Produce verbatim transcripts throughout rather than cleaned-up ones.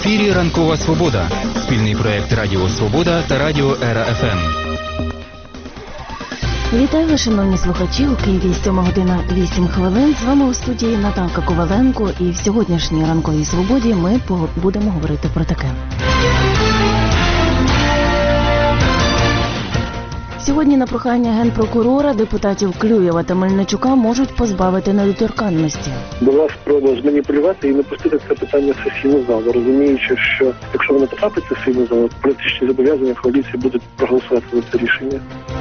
ефірі «Ранкова Свобода» – спільний проєкт Радіо Свобода та Радіо Ера еф ем. Вітаю вас, шановні слухачі, у Києві сьома година вісім хвилин. З вами у студії Наталка Коваленко, і в сьогоднішній «Ранковій Свободі» ми будемо говорити про таке. Сьогодні на прохання Генпрокурора депутатів Клюєва та Мельничука можуть позбавити недоторканності. Була спроба зманіпулювати і не пустити це питання в сесійну залу, розуміючи, що якщо воно потрапить в сесійну залу, політичні зобов'язання коаліції будуть проголосувати за це рішення.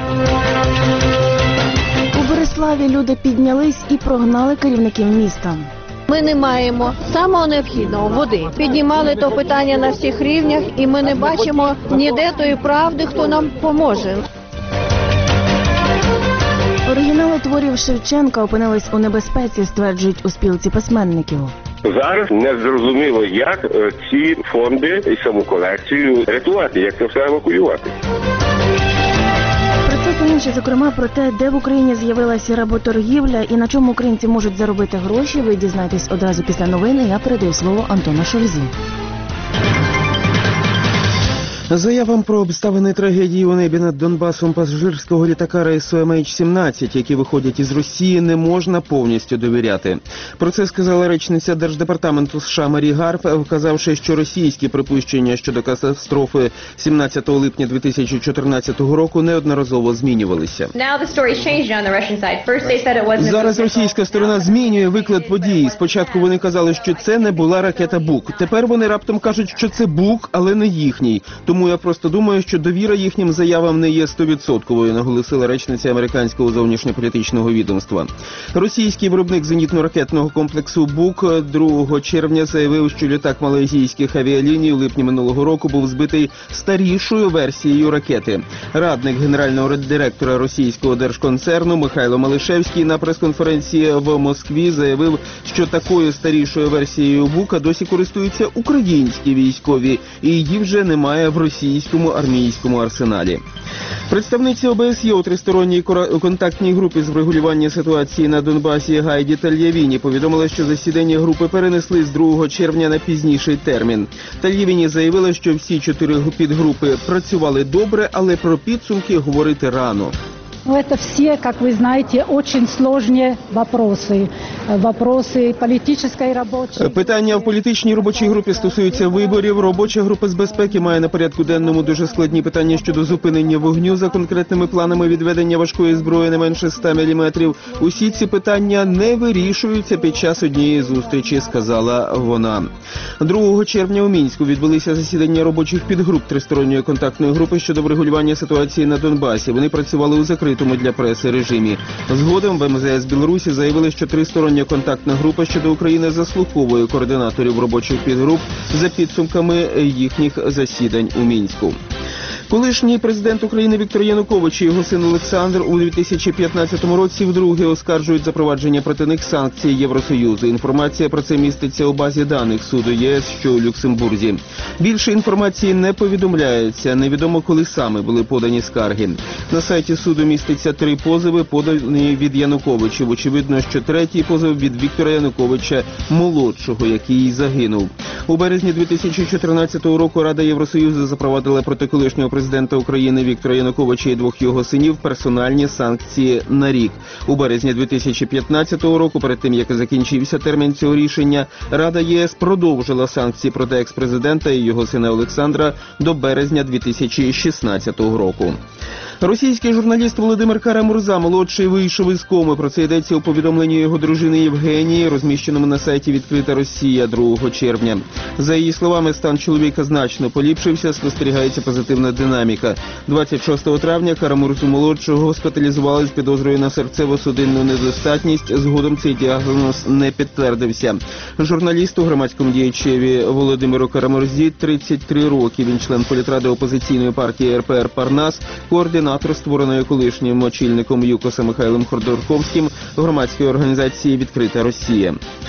У Береславі люди піднялись і прогнали керівників міста. Ми не маємо самого необхідного – води. Піднімали то питання на всіх рівнях, і ми не бачимо ніде тої правди, хто нам поможе. Оригінали творів Шевченка опинились у небезпеці, стверджують у спілці письменників. Зараз не зрозуміло, як ці фонди і саму колекцію рятувати, як це все евакуювати. Про це та інше, зокрема, про те, де в Україні з'явилася работоргівля і на чому українці можуть заробити гроші, ви дізнаєтесь одразу після новини. Я передаю слово Антону Шульзу. Заявам про обставини трагедії у небі над Донбасом пасажирського літака рейсу ем ейч сімнадцять, які виходять із Росії, не можна повністю довіряти. Про це сказала речниця Держдепартаменту США Марі Гарф, вказавши, що російські припущення щодо катастрофи сімнадцятого липня дві тисячі чотирнадцятого року неодноразово змінювалися. Зараз російська сторона змінює виклад події. Спочатку вони казали, що це не була ракета «Бук». Тепер вони раптом кажуть, що це «Бук», але не їхній. Тому я просто думаю, що довіра їхнім заявам не є стовідсотковою, наголосила речниця американського зовнішньополітичного відомства. Російський виробник зенітно-ракетного комплексу «Бук» другого червня заявив, що літак малайзійських авіаліній у липні минулого року був збитий старішою версією ракети. Радник генерального директора російського держконцерну Михайло Малишевський на прес-конференції в Москві заявив, що такою старішою версією «Бука» досі користуються українські військові, і її вже немає в російському армійському арсеналі. Представниця о бе ес є у тристоронній контактній групі з врегулювання ситуації на Донбасі Гайді Тальявіні повідомила, що засідання групи перенесли з другого червня на пізніший термін. Тальявіні заявила, що всі чотири підгрупи працювали добре, але про підсумки говорити рано. Это все, как вы знаете, очень сложные вопросы. Вопросы политической рабочей. Питання в політичній робочій групі стосуються виборів. Робоча група з безпеки має на порядку денному дуже складні питання щодо зупинення вогню за конкретними планами відведення важкої зброї не менше ста міліметрів. Усі ці питання не вирішуються під час однієї зустрічі, сказала вона. другого червня у Мінську відбулися засідання робочих підгруп тристоронньої контактної групи щодо врегулювання ситуації на Донбасі. Вони працювали у закритому тому для преси режимі. Згодом в ем зе ес Білорусі заявили, що тристороння контактна група щодо України заслуховує координаторів робочих підгруп за підсумками їхніх засідань у Мінську. Колишній президент України Віктор Янукович і його син Олександр у дві тисячі п'ятнадцятому році вдруге оскаржують запровадження проти них санкцій Євросоюзу. Інформація про це міститься у базі даних суду ЄС, що у Люксембурзі. Більше інформації не повідомляється, невідомо коли саме були подані скарги. На сайті суду міститься три позови, подані від Януковичів. Очевидно, що третій позов від Віктора Януковича молодшого, який загинув. У березні дві тисячі чотирнадцятого року Рада Євросоюзу запровадила проти колишнього президента України Віктора Януковича і двох його синів персональні санкції на рік. У березні дві тисячі п'ятнадцятого року, перед тим як закінчився термін цього рішення, Рада ЄС продовжила санкції проти екс-президента і його сина Олександра до березня дві тисячі шістнадцятого року. Російський журналіст Володимир Кара-Мурза, молодший, вийшов із коми. Про це йдеться у повідомленні його дружини Євгенії, розміщеному на сайті «Відкрита Росія» другого червня. За її словами, стан чоловіка значно поліпшився, спостерігається позитивна динаміка. двадцять шостого травня Кара-Мурзу молодшого госпіталізували з підозрою на серцево-судинну недостатність. Згодом цей діагноз не підтвердився. Журналісту, громадському діячеві Володимиру Кара-Мурзі тридцять три роки. Він член політради опозиційної партії ер пе ер «Парнас», координатор створеної колишнім очільником ЮКОСа Михайлом Ходорковським громадської організації «Відкрита Росія».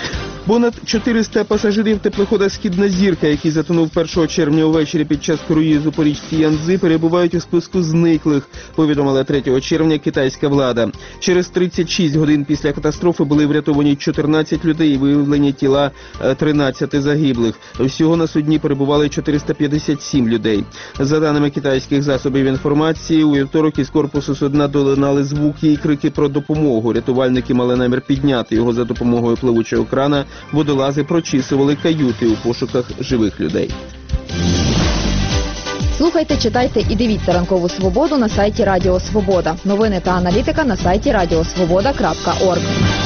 Понад чотириста пасажирів теплохода «Східна зірка», який затонув першого червня увечері під час круїзу по річці Янцзи, перебувають у списку зниклих, повідомила третього червня китайська влада. Через тридцять шість годин після катастрофи були врятовані чотирнадцять людей і виявлені тіла тринадцяти загиблих. Всього на судні перебували чотириста п'ятдесят сім людей. За даними китайських засобів інформації, у вівторок із корпусу судна долинали звуки і крики про допомогу. Рятувальники мали намір підняти його за допомогою пливучого крана. Водолази прочісували каюти у пошуках живих людей. Слухайте, читайте і дивіться «Ранкову свободу» на сайті Радіо Свобода. Новини та аналітика на сайті радіосвобода крапка орг.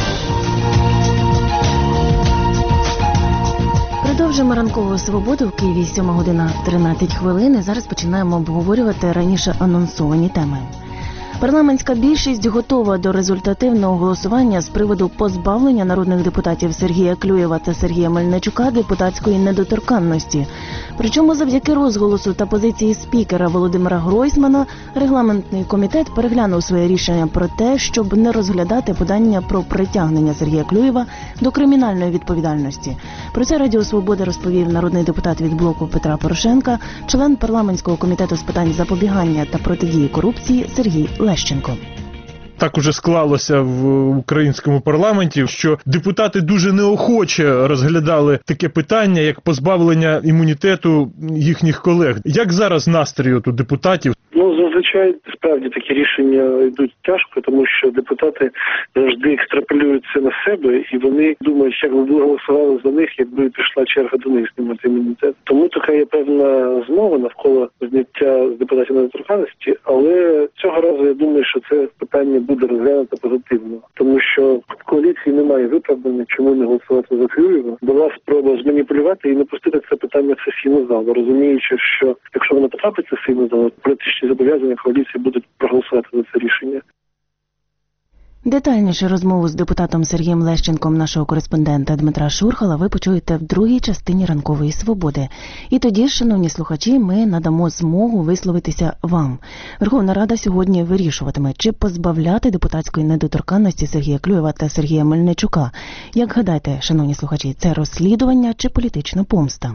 Продовжуємо «Ранкову свободу» в Києві, сьома година тринадцять хвилин. І зараз починаємо обговорювати раніше анонсовані теми. Парламентська більшість готова до результативного голосування з приводу позбавлення народних депутатів Сергія Клюєва та Сергія Мельничука депутатської недоторканності. Причому завдяки розголосу та позиції спікера Володимира Гройсмана регламентний комітет переглянув своє рішення про те, щоб не розглядати подання про притягнення Сергія Клюєва до кримінальної відповідальності. Про це Радіо Свобода розповів народний депутат від блоку Петра Порошенка, член парламентського комітету з питань запобігання та протидії корупції Сергій Лещенко. Так уже склалося в українському парламенті, що депутати дуже неохоче розглядали таке питання, як позбавлення імунітету їхніх колег. Як зараз настрій от у депутатів? Ну, зазвичай, справді, такі рішення йдуть тяжко, тому що депутати завжди екстраполюються на себе, і вони думають, як би голосували за них, якби прийшла черга до них знімати імунітет. Тому така є певна змова навколо зняття з депутатів недоторканності, але цього разу я думаю, що це питання буде розглянуто позитивно, тому що в коаліції немає виправдання, чому не голосувати за Клюєва. Була спроба зманіпулювати і не пустити це питання в сесійну залу, розуміючи, що якщо воно потрапить в сесійну залу, політичні зобов'язання коаліції будуть проголосувати за це рішення. Детальніше розмову з депутатом Сергієм Лещенком нашого кореспондента Дмитра Шурхала ви почуєте в другій частині «Ранкової свободи». І тоді, шановні слухачі, ми надамо змогу висловитися вам. Верховна Рада сьогодні вирішуватиме, чи позбавляти депутатської недоторканності Сергія Клюєва та Сергія Мельничука. Як гадаєте, шановні слухачі, це розслідування чи політична помста?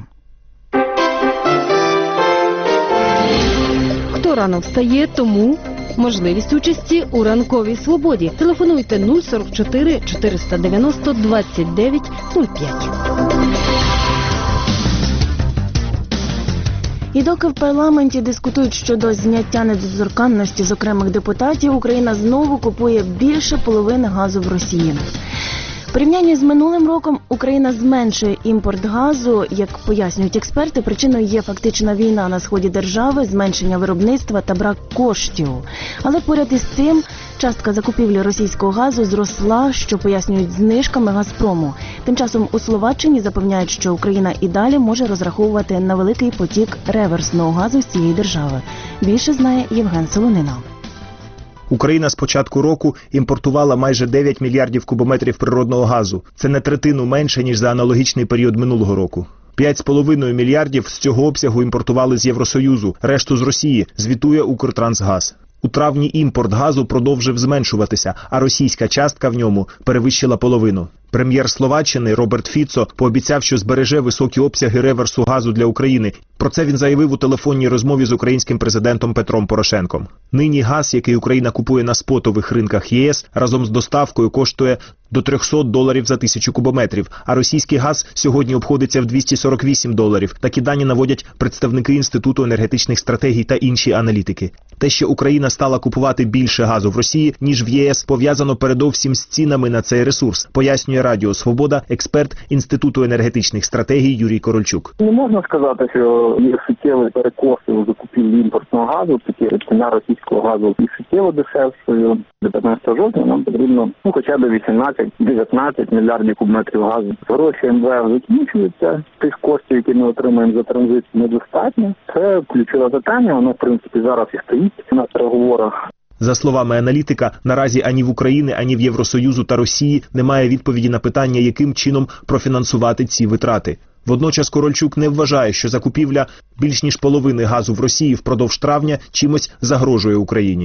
Хто рано встає, тому можливість участі у «Ранковій свободі». Телефонуйте нуль сорок чотири чотириста дев'яносто двадцять дев'ять нуль п'ять. І доки в парламенті дискутують щодо зняття недоторканності з окремих депутатів, Україна знову купує більше половини газу в Росії. В порівнянні з минулим роком Україна зменшує імпорт газу. Як пояснюють експерти, причиною є фактична війна на сході держави, зменшення виробництва та брак коштів. Але поряд із цим частка закупівлі російського газу зросла, що пояснюють знижками «Газпрому». Тим часом у Словаччині запевняють, що Україна і далі може розраховувати на великий потік реверсного газу з цієї держави. Більше знає Євген Солонина. Україна з початку року імпортувала майже дев'ять мільярдів кубометрів природного газу. Це на третину менше, ніж за аналогічний період минулого року. п'ять з половиною мільярдів з цього обсягу імпортували з Євросоюзу, решту з Росії, звітує Укртрансгаз. У травні імпорт газу продовжив зменшуватися, а російська частка в ньому перевищила половину. Прем'єр Словаччини Роберт Фіцо пообіцяв, що збереже високі обсяги реверсу газу для України. Про це він заявив у телефонній розмові з українським президентом Петром Порошенком. Нині газ, який Україна купує на спотових ринках ЄС, разом з доставкою коштує до триста доларів за тисячу кубометрів, а російський газ сьогодні обходиться в двісті сорок вісім доларів. Такі дані наводять представники Інституту енергетичних стратегій та інші аналітики. Те, що Україна стала купувати більше газу в Росії, ніж в ЄС, пов'язано передовсім з цінами на цей ресурс, пояснює Радіо Свобода експерт Інституту енергетичних стратегій Юрій Корольчук. Не можна сказати, що є суттєвий перекос у закупівлі імпортного газу, такі ціна російського газу і суттєво дешевшою. До п'ятнадцятого жовтня нам потрібно ну, хоча б вісімнадцять-дев'ятнадцять мільярдів кубометрів газу. Гроші ем ве еф закінчуються, тих коштів, які ми отримуємо за транзит, недостатньо. Це ключове питання, воно в принципі зараз і стоїть на переговорах. За словами аналітика, наразі ані в Україні, ані в Євросоюзу та Росії немає відповіді на питання, яким чином профінансувати ці витрати. Водночас Корольчук не вважає, що закупівля більш ніж половини газу в Росії впродовж травня чимось загрожує Україні.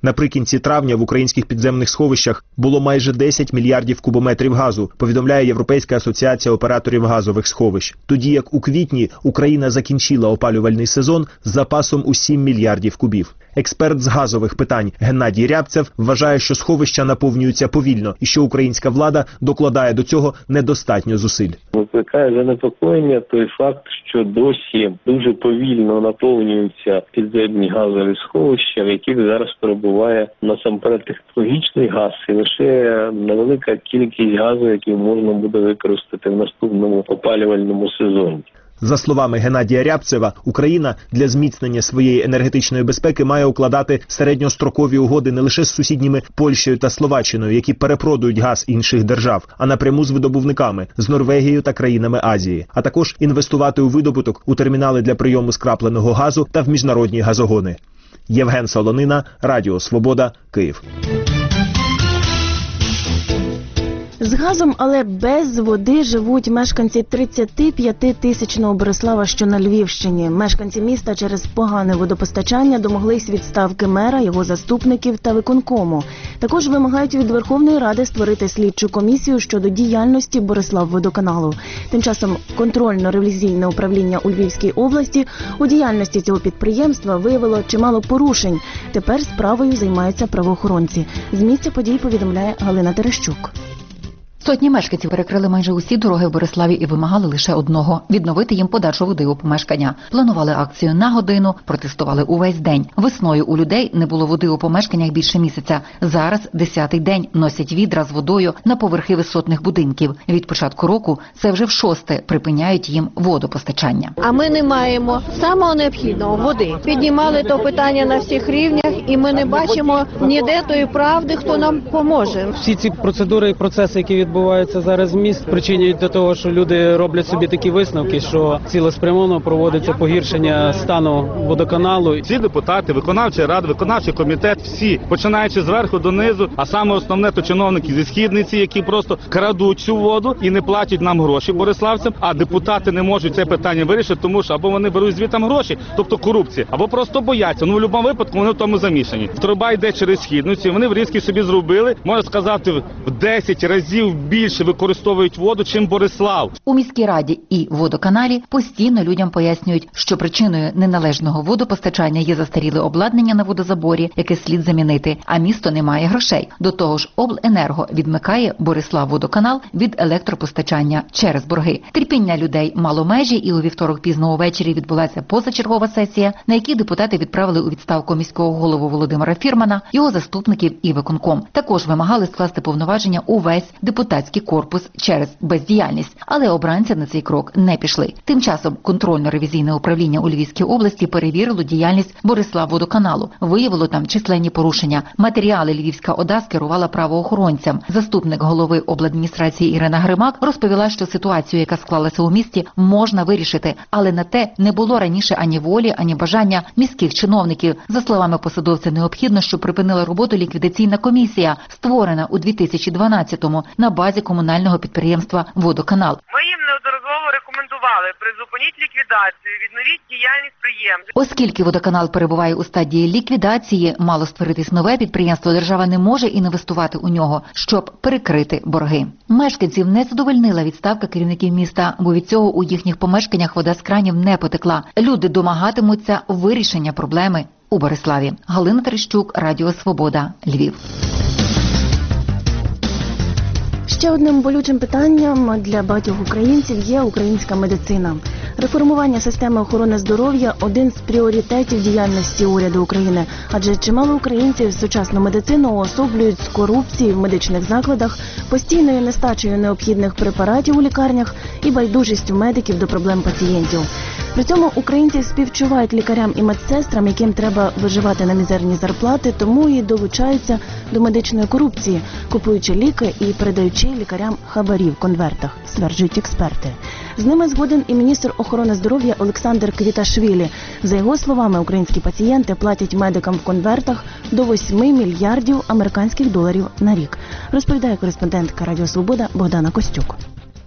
Наприкінці травня в українських підземних сховищах було майже десять мільярдів кубометрів газу, повідомляє Європейська асоціація операторів газових сховищ. Тоді як у квітні Україна закінчила опалювальний сезон з запасом у сім мільярдів кубів. Експерт з газових питань Геннадій Рябцев вважає, що сховища наповнюються повільно і що українська влада докладає до цього недостатньо зусиль. Викликає занепокоєння той факт, що досі дуже повільно наповнюються підземні газові сховища, в яких зараз перебуває насамперед технологічний газ, і лише невелика кількість газу, який можна буде використати в наступному опалювальному сезоні. За словами Геннадія Рябцева, Україна для зміцнення своєї енергетичної безпеки має укладати середньострокові угоди не лише з сусідніми Польщею та Словаччиною, які перепродують газ інших держав, а напряму з видобувниками – з Норвегією та країнами Азії, а також інвестувати у видобуток, у термінали для прийому скрапленого газу та в міжнародні газогони. Євген Солонина, Радіо Свобода, Київ. З газом, але без води живуть мешканці тридцятип'ятитисячного Борислава, що на Львівщині. Мешканці міста через погане водопостачання домоглись відставки мера, його заступників та виконкому. Також вимагають від Верховної Ради створити слідчу комісію щодо діяльності Бориславводоканалу. Тим часом контрольно-ревізійне управління у Львівській області у діяльності цього підприємства виявило чимало порушень. Тепер справою займаються правоохоронці. З місця подій повідомляє Галина Терещук. Сотні мешканців перекрили майже усі дороги в Бориславі і вимагали лише одного – відновити їм подачу води у помешкання. Планували акцію на годину, протестували увесь день. Весною у людей не було води у помешканнях більше місяця. Зараз десятий день носять відра з водою на поверхи висотних будинків. Від початку року це вже в шосте припиняють їм водопостачання. А ми не маємо самого необхідного – води. Піднімали то питання на всіх рівнях, і ми не бачимо ніде тої правди, хто нам поможе. Всі ці процедури і процеси, які відбуваються, відбувається зараз в місті, причинюють до того, що люди роблять собі такі висновки, що цілеспрямовано проводиться погіршення стану водоканалу. Всі депутати, виконавча рада, виконавчий комітет, всі, починаючи зверху донизу, а саме основне то чиновники зі східниці, які просто крадуть цю воду і не платять нам гроші бориславцям, а депутати не можуть це питання вирішити, тому що або вони беруть звідти гроші, тобто корупція, або просто бояться. Ну, в будь-якому випадку вони в тому замішані. Труба йде через східницю, вони в Різькій собі зробили, можна сказати, в десять разів більше використовують воду, чим Борислав. У міській раді і водоканалі постійно людям пояснюють, що причиною неналежного водопостачання є застаріле обладнання на водозаборі, яке слід замінити, а місто не має грошей. До того ж, обленерго відмикає Бориславводоканал від електропостачання через борги. Терпіння людей мало межі, і у вівторок пізно увечері відбулася позачергова сесія, на якій депутати відправили у відставку міського голову Володимира Фірмана, його заступників і виконком. Також вимагали скласти повноваження увесь депутатський корпус через бездіяльність, але обранці на цей крок не пішли. Тим часом контрольно-ревізійне управління у Львівській області перевірило діяльність Бориславводоканалу. Виявило там численні порушення. Матеріали Львівська ОДА скерувала правоохоронцям. Заступник голови обладміністрації Ірина Гримак розповіла, що ситуацію, яка склалася у місті, можна вирішити, але на те не було раніше ані волі, ані бажання міських чиновників. За словами посадовця, необхідно, щоб припинила роботу ліквідаційна комісія, створена у дві тисячі дванадцятому на базі комунального підприємства «Водоканал». Ми їм неодноразово рекомендували: призупиніть ліквідацію, відновіть діяльність підприємств. Оскільки водоканал перебуває у стадії ліквідації, мало створитись нове підприємство, держава не може інвестувати у нього, щоб перекрити борги. Мешканців не задовольнила відставка керівників міста, бо від цього у їхніх помешканнях вода з кранів не потекла. Люди домагатимуться вирішення проблеми у Бориславі. Галина Терещук, Радіо Свобода, Львів. Ще одним болючим питанням для багатьох українців є українська медицина. Реформування системи охорони здоров'я – один з пріоритетів діяльності уряду України, адже чимало українців сучасну медицину уособлюють з корупції в медичних закладах, постійною нестачею необхідних препаратів у лікарнях і байдужістю медиків до проблем пацієнтів. При цьому українці співчувають лікарям і медсестрам, яким треба виживати на мізерні зарплати, тому і долучаються до медичної корупції, купуючи ліки і передаючи лікарям хабарі в конвертах, стверджують експерти. З ними згоден і міністр охорони здоров'я Олександр Квіташвілі. За його словами, українські пацієнти платять медикам в конвертах до восьми мільярдів американських доларів на рік, розповідає кореспондентка Радіо Свобода Богдана Костюк.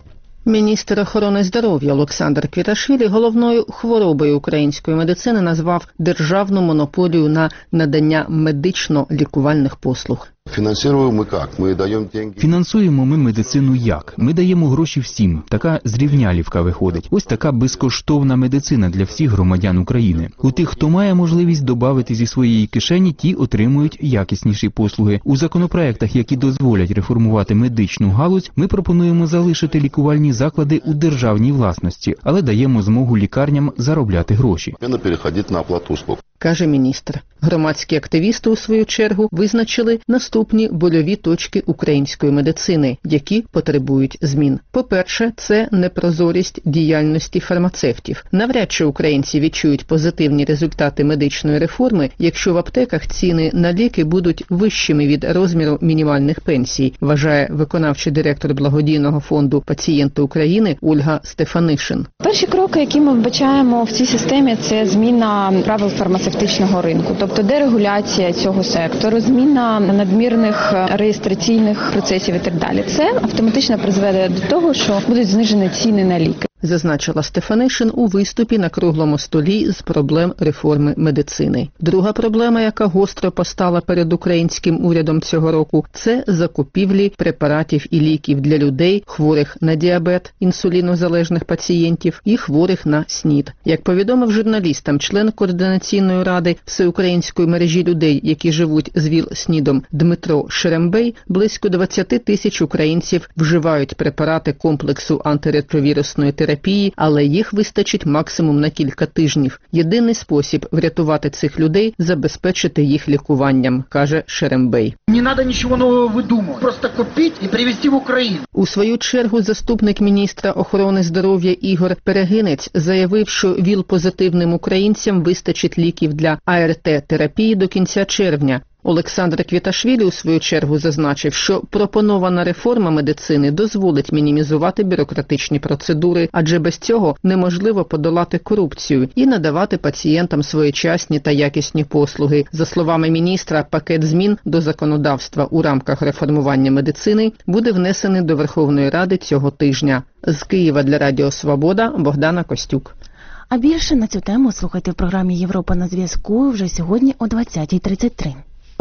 Міністр охорони здоров'я Олександр Квіташвілі головною хворобою української медицини назвав державну монополію на надання медично-лікувальних послуг. Фінансуємо ми як? Ми даємо деньги. Фінансуємо ми медицину як? Ми даємо гроші всім. Така зрівнялівка виходить. Ось така безкоштовна медицина для всіх громадян України. У тих, хто має можливість добавити зі своєї кишені, ті отримують якісніші послуги. У законопроектах, які дозволять реформувати медичну галузь, ми пропонуємо залишити лікувальні заклади у державній власності, але даємо змогу лікарням заробляти гроші. Переходити на оплату услуг. Каже міністр. Громадські активісти, у свою чергу, визначили наступні больові точки української медицини, які потребують змін. По-перше, це непрозорість діяльності фармацевтів. Навряд чи українці відчують позитивні результати медичної реформи, якщо в аптеках ціни на ліки будуть вищими від розміру мінімальних пенсій, вважає виконавчий директор благодійного фонду «Пацієнти України» Ольга Стефанишин. Перші кроки, які ми вбачаємо в цій системі, це зміна правил фармацевтичного ринку. Тобто дерегуляція цього сектору, зміна надмірних реєстраційних процесів і так далі. Це автоматично призведе до того, що будуть знижені ціни на ліки. Зазначила Стефанишин у виступі на круглому столі з проблем реформи медицини. Друга проблема, яка гостро постала перед українським урядом цього року, це закупівлі препаратів і ліків для людей, хворих на діабет, інсулінозалежних пацієнтів і хворих на СНІД. Як повідомив журналістам член Координаційної ради Всеукраїнської мережі людей, які живуть з ВІЛ-СНІДом Дмитро Шерембей, близько двадцять тисяч українців вживають препарати комплексу антиретровірусної терапії, але їх вистачить максимум на кілька тижнів. Єдиний спосіб врятувати цих людей – забезпечити їх лікуванням, каже Шерембей. Не треба нічого нового видумувати, просто купити і привезти в Україну. У свою чергу заступник міністра охорони здоров'я Ігор Перегинець заявив, що ВІЛ-позитивним українцям вистачить ліків для А Р Т-терапії до кінця червня. Олександр Квіташвілі у свою чергу зазначив, що пропонована реформа медицини дозволить мінімізувати бюрократичні процедури, адже без цього неможливо подолати корупцію і надавати пацієнтам своєчасні та якісні послуги. За словами міністра, пакет змін до законодавства у рамках реформування медицини буде внесений до Верховної Ради цього тижня. З Києва для Радіо Свобода Богдана Костюк. А більше на цю тему слухайте в програмі «Європа на зв'язку» вже сьогодні о двадцятій тридцять три.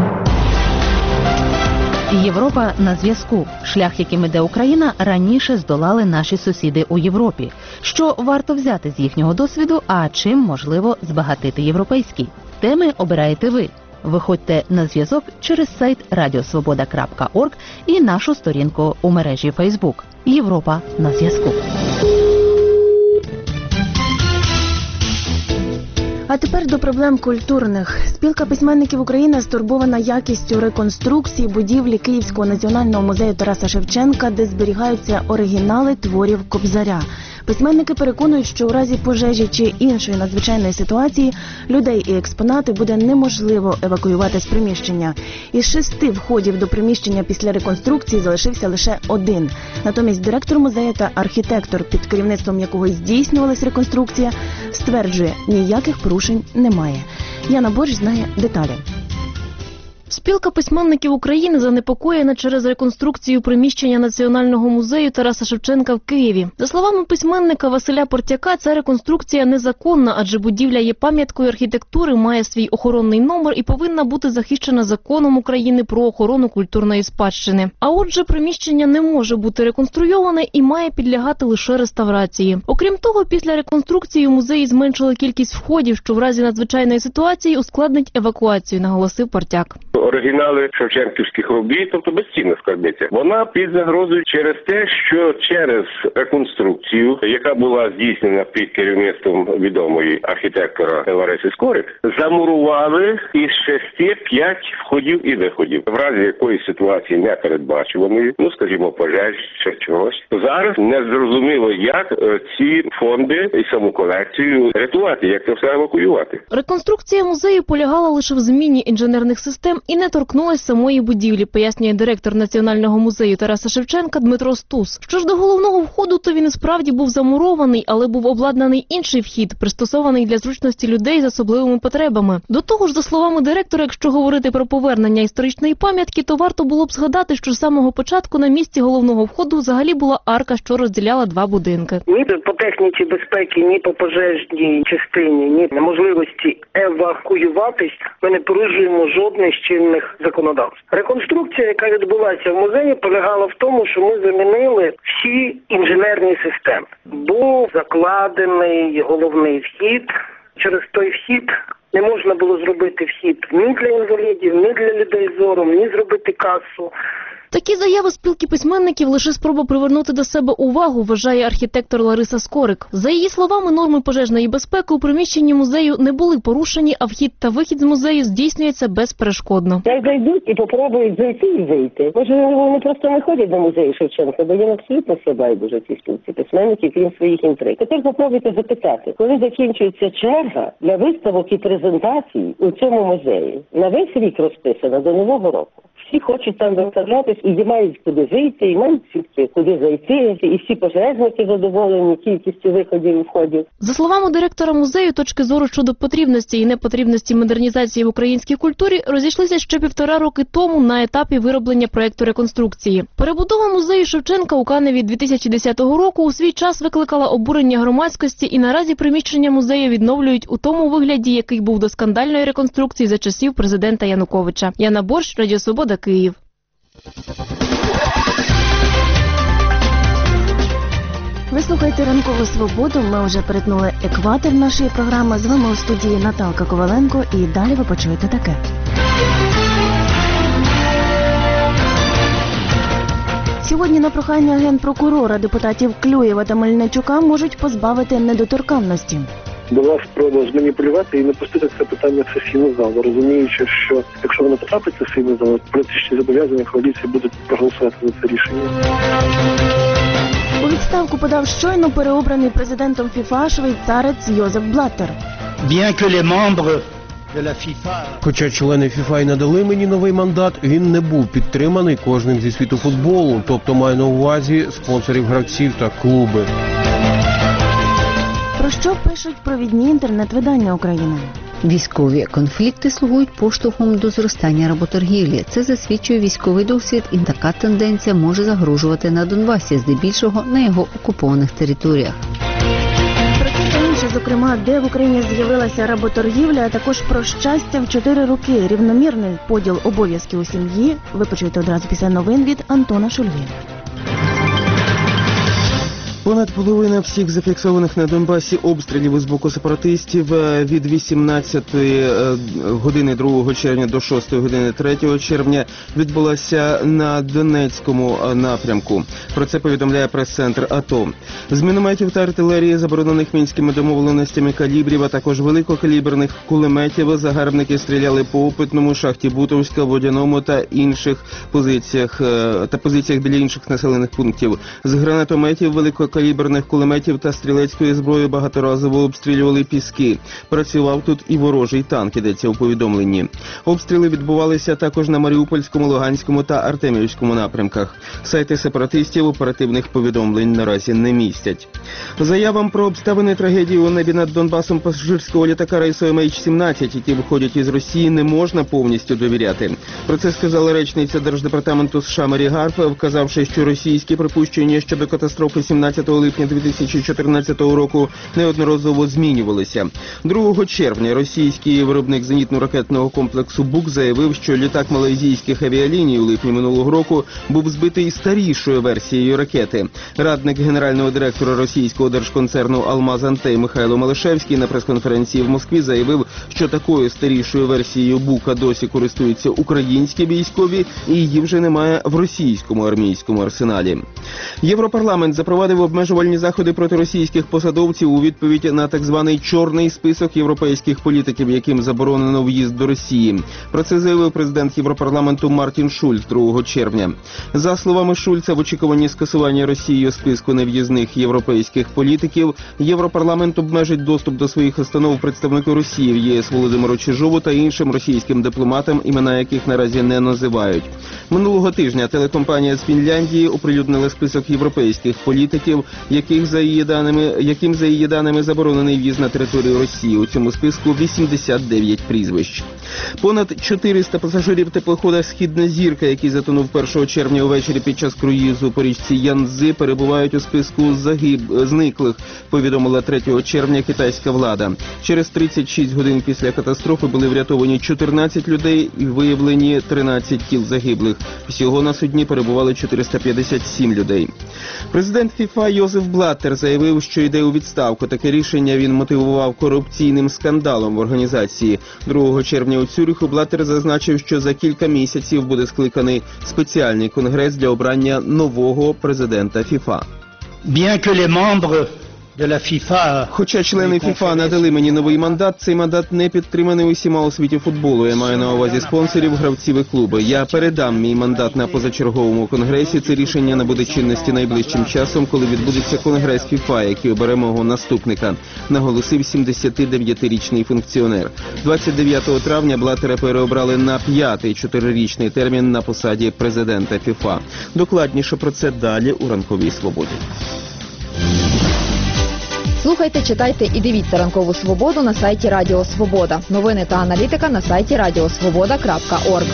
Європа на зв'язку. Шлях, яким іде Україна, раніше здолали наші сусіди у Європі. Що варто взяти з їхнього досвіду, а чим можливо збагатити європейський? Теми обираєте ви. Виходьте на зв'язок через сайт радіосвобода крапка орг і нашу сторінку у мережі Фейсбук. Європа на зв'язку. А тепер до проблем культурних. Спілка письменників України стурбована якістю реконструкції будівлі Київського національного музею Тараса Шевченка, де зберігаються оригінали творів Кобзаря. Письменники переконують, що у разі пожежі чи іншої надзвичайної ситуації людей і експонати буде неможливо евакуювати з приміщення. Із шести входів до приміщення після реконструкції залишився лише один. Натомість директор музею та архітектор, під керівництвом якого здійснювалась реконструкція, стверджує, ніяких порушень немає. Яна Борщ знає деталі. Спілка письменників України занепокоєна через реконструкцію приміщення Національного музею Тараса Шевченка в Києві. За словами письменника Василя Портяка, ця реконструкція незаконна, адже будівля є пам'яткою архітектури, має свій охоронний номер і повинна бути захищена законом України про охорону культурної спадщини. А отже, приміщення не може бути реконструйоване і має підлягати лише реставрації. Окрім того, після реконструкції у музеї зменшили кількість входів, що в разі надзвичайної ситуації ускладнить евакуацію, наголосив Портяк. Оригінали шевченківських робіт, тобто безцінна скарбниця, вона під загрозою через те, що через реконструкцію, яка була здійснена під керівництвом відомої архітектора Лариси Скорик, замурували із шести п'ять входів і виходів. В разі якоїсь ситуації непередбачуваної, ну скажімо, пожеж чи чогось, зараз не зрозуміло, як ці фонди і саму колекцію рятувати, як це все евакуювати. Реконструкція музею полягала лише в зміні інженерних систем і не торкнулась самої будівлі, пояснює директор Національного музею Тараса Шевченка Дмитро Стус. Що ж до головного входу, то він справді був замурований, але був обладнаний інший вхід, пристосований для зручності людей з особливими потребами. До того ж, за словами директора, якщо говорити про повернення історичної пам'ятки, то варто було б згадати, що з самого початку на місці головного входу взагалі була арка, що розділяла два будинки. Ні по техніці безпеки, ні по пожежній частині, ні на можливості евакуюватись ми не порушуємо жодних з чинних законодавств. Реконструкція, яка відбулася в музеї, полягала в тому, що ми замінили всі інженерні системи. Був закладений головний вхід. Через той вхід не можна було зробити вхід ні для інвалідів, ні для людей з зором, ні зробити касу. Такі заяви спілки письменників – лише спроба привернути до себе увагу, вважає архітектор Лариса Скорик. За її словами, норми пожежної безпеки у приміщенні музею не були порушені, а вхід та вихід з музею здійснюється безперешкодно. Як зайдуть і попробують зайти і вийти. Може, вони просто не ходять до музею Шевченка, бо їм абсолютно все байдуже ці спілці письменників, крім своїх інтриг. Тепер попробуйте запитати, коли закінчується черга для виставок і презентацій у цьому музеї. На весь рік розписано до Нового року. Всі хочуть там виставлятись і мають куди вийти, і мають всі куди зайти, і всі пожежники задоволені кількістю виходів і входів. За словами директора музею, точки зору щодо потрібності і непотрібності модернізації в українській культурі розійшлися ще півтора роки тому на етапі вироблення проекту реконструкції. Перебудова музею Шевченка у Каневі дві тисячі десятого року у свій час викликала обурення громадськості, і наразі приміщення музею відновлюють у тому вигляді, який був до скандальної реконструкції за часів президента Януковича. Яна Борщ, Радіо Свобода, Київ. Ви слухаєте «Ранкову свободу». Ми вже перетнули екватор нашої програми. З вами у студії Наталка Коваленко. І далі ви почуєте таке. Сьогодні на прохання генпрокурора депутатів Клюєва та Мельничука можуть позбавити недоторканності. Була спроба зманіпулювати і не пустити це питання в сесійну залу, розуміючи, що якщо воно потрапить в сесійну залу, політичні зобов'язання коаліції будуть проголосувати за це рішення. У відставку подав щойно переобраний президентом ФІФА швейцарець Йозеф Блаттер. Хоча члени ФІФА й надали мені новий мандат, він не був підтриманий кожним зі світу футболу, тобто маю на увазі спонсорів гравців та клуби. Про що пишуть провідні інтернет-видання України? Військові конфлікти слугують поштовхом до зростання работоргівлі. Це засвідчує військовий досвід, і така тенденція може загрожувати на Донбасі, здебільшого на його окупованих територіях. Про це та інше, зокрема, де в Україні з'явилася работоргівля, а також про щастя в чотири роки, рівномірний поділ обов'язків у сім'ї. Ви почуєте одразу після новин від Антона Шульги. Понад половина всіх зафіксованих на Донбасі обстрілів з боку сепаратистів від вісімнадцятої години другого червня до шостої години третього червня відбулася на Донецькому напрямку. Про це повідомляє прес-центр АТО. З мінометів та артилерії, заборонених мінськими домовленостями калібрів, а також великокаліберних кулеметів, загарбники стріляли по Опитному, Шахті Бутовська, Водяному та інших позиціях та позиціях біля інших населених пунктів. З гранатометів, великокаліберних каліберних кулеметів та стрілецької зброї багаторазово обстрілювали Піски. Працював тут і ворожий танк, йдеться у повідомленні. Обстріли відбувалися також на Маріупольському, Луганському та Артемівському напрямках. Сайти сепаратистів оперативних повідомлень наразі не містять. Заявам про обставини трагедії у небі над Донбасом пасажирського літака рейсу Ем Ейч сімнадцять, які виходять із Росії, не можна повністю довіряти. Про це сказала речниця Держдепартаменту США Мері Гарп, вказавши, що російські припущення щодо катастрофи сімнадцятого липня дві тисячі чотирнадцятого року неодноразово змінювалися. другого червня російський виробник зенітно-ракетного комплексу «Бук» заявив, що літак малайзійських авіаліній у липні минулого року був збитий старішою версією ракети. Радник генерального директора російського держконцерну «Алмаз-Антей» Михайло Малишевський на прес-конференції в Москві заявив, що такою старішою версією «Бука» досі користуються українські військові, і її вже немає в російському армійському арсеналі. Європарламент запровадив обмеження обмежувальні заходи проти російських посадовців у відповідь на так званий «чорний список» європейських політиків, яким заборонено в'їзд до Росії. Про це заявив президент Європарламенту Мартін Шульц другого червня. За словами Шульца, в очікуванні скасування Росією списку нев'їзних європейських політиків, Європарламент обмежить доступ до своїх установ представнику Росії в ЄС Володимиру Чижову та іншим російським дипломатам, імена яких наразі не називають. Минулого тижня телекомпанія з Фінляндії оприлюднила список європейських політиків, яких за її даними, яким за її даними заборонений в'їзд на територію Росії. У цьому списку вісімдесят дев'ять прізвищ. Понад чотириста пасажирів теплохода «Східна зірка», який затонув першого червня увечері під час круїзу по річці Янцзи, перебувають у списку загиб... зниклих, повідомила третього червня китайська влада. Через тридцять шість годин після катастрофи були врятовані чотирнадцять людей і виявлені тринадцять тіл загиблих. Всього на судні перебували чотириста п'ятдесят сім людей. Президент ФІФА Йозеф Блаттер заявив, що йде у відставку. Таке рішення він мотивував корупційним скандалом в організації. другого червня у Цюриху Блаттер зазначив, що за кілька місяців буде скликаний спеціальний конгрес для обрання нового президента ФІФА. Bien que les membres de la FIFA... Хоча члени ФІФА надали мені новий мандат, цей мандат не підтриманий усіма у світі футболу. Я маю на увазі спонсорів, гравців і клуби. Я передам мій мандат на позачерговому конгресі. Це рішення набуде чинності найближчим часом, коли відбудеться конгрес ФІФА, який обере мого наступника, наголосив сімдесятидев'ятирічний функціонер. двадцять дев'ятого травня Блаттера переобрали на п'ятий чотирирічний термін на посаді президента ФІФА. Докладніше про це далі у «Ранковій свободі». Слухайте, читайте і дивіться «Ранкову свободу» на сайті Радіо Свобода. Новини та аналітика на сайті радіосвобода крапка орг.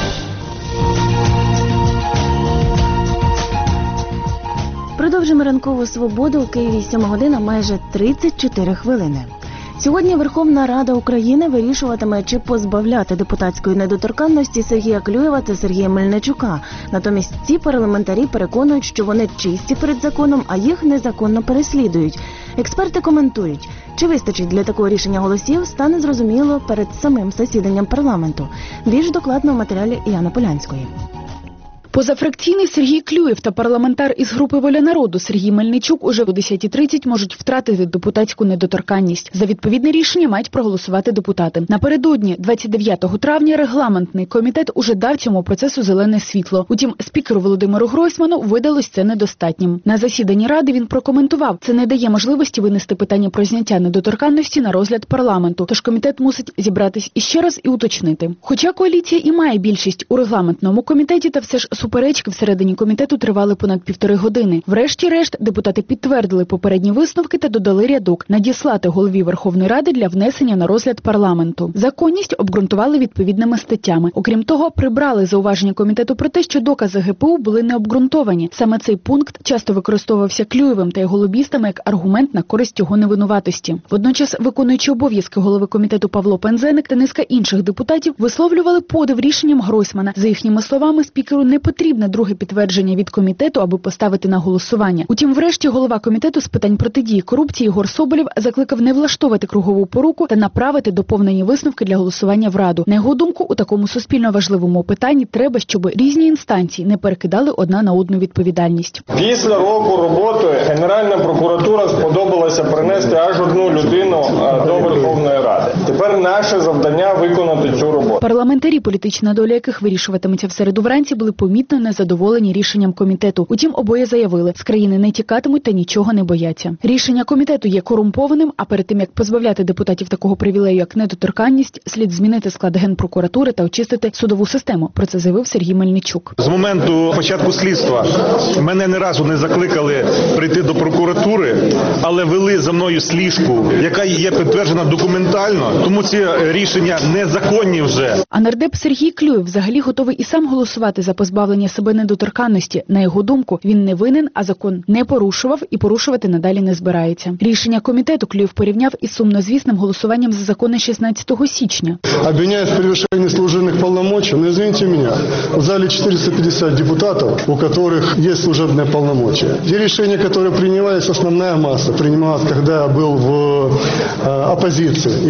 Продовжимо «Ранкову свободу». У Києві сьома година, майже тридцять чотири хвилини. Сьогодні Верховна Рада України вирішуватиме, чи позбавляти депутатської недоторканності Сергія Клюєва та Сергія Мельничука. Натомість ці парламентарі переконують, що вони чисті перед законом, а їх незаконно переслідують. Експерти коментують, чи вистачить для такого рішення голосів, стане зрозуміло перед самим засіданням парламенту. Більш докладно в матеріалі Яни Полянської. Позафракційний Сергій Клюєв та парламентар із групи «Воля народу» Сергій Мельничук уже о десятій тридцять можуть втратити депутатську недоторканність. За відповідне рішення мають проголосувати депутати. Напередодні, двадцять дев'ятого травня, регламентний комітет уже дав цьому процесу зелене світло. Утім, спікеру Володимиру Гройсману видалось це недостатнім. На засіданні Ради він прокоментував, це не дає можливості винести питання про зняття недоторканності на розгляд парламенту, тож комітет мусить зібратись іще раз і уточнити. Хоча коаліція і має більшість у регламентному комітеті, та все ж суперечки всередині комітету тривали понад півтори години. Врешті-решт депутати підтвердили попередні висновки та додали рядок – надіслати голові Верховної Ради для внесення на розгляд парламенту. Законність обґрунтували відповідними статтями. Окрім того, прибрали зауваження комітету про те, що докази ГПУ були необґрунтовані. Саме цей пункт часто використовувався Клюєвим та його лобістами як аргумент на користь його невинуватості. Водночас, виконуючи обов'язки голови комітету Павло Пензеник та низка інших депутатів висловлювали подив рішенням Гройсмана. За їхніми словами, спікеру не потрібне друге підтвердження від комітету, аби поставити на голосування. Утім, врешті голова комітету з питань протидії корупції Ігор Соболєв закликав не влаштовувати кругову поруку та направити доповнені висновки для голосування в Раду. На його думку, у такому суспільно важливому питанні треба, щоб різні інстанції не перекидали одна на одну відповідальність. Після року роботи Генеральна прокуратура сподобалася принести аж одну людину до Верховної Ради. Тепер наше завдання виконати цю роботу. Парламентарі, політична доля яких вирішуватиметься в середу вранці, були помітно незадоволені рішенням комітету. Утім, обоє заявили, з країни не тікатимуть та нічого не бояться. Рішення комітету є корумпованим, а перед тим, як позбавляти депутатів такого привілею, як недоторканність, слід змінити склад Генпрокуратури та очистити судову систему. Про це заявив Сергій Мельничук. З моменту початку слідства мене не разу не закликали прийти до прокуратури, але вели за мною сліжку, яка є підтверджена документально, тому ці рішення незаконні вже. А нардеп Сергій Клюєв взагалі готовий і сам голосувати за позбавлення себе недоторканності. На його думку, він не винен, а закон не порушував і порушувати надалі не збирається. Рішення комітету Клюєв порівняв із сумнозвісним голосуванням за закони шістнадцятого січня. Обвиняют в превышении служебных полномочий, но извините меня, в зале четыреста пятьдесят депутатов, у которых есть служебные полномочия. Те решения, которые принимались, основная масса принималась, когда я был в э, оппозиции, и я и мой